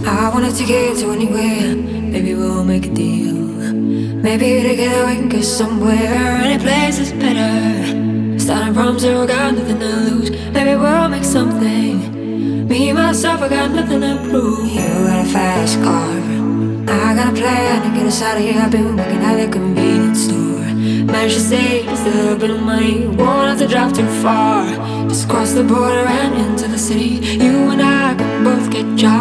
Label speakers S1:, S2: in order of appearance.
S1: I wanna take you to anywhere. Maybe we'll make a deal. Maybe together we can get somewhere. Any place is better. Starting from zero, got nothing to lose. Maybe we'll make something. Me, myself, I got nothing to prove. You got a fast car. I got a plan to get us out of here. I've been working at the convenience store. Managed to save just a little bit of money. Won't have to drive too far. Just cross the border and into the city. You and I can both get jobs.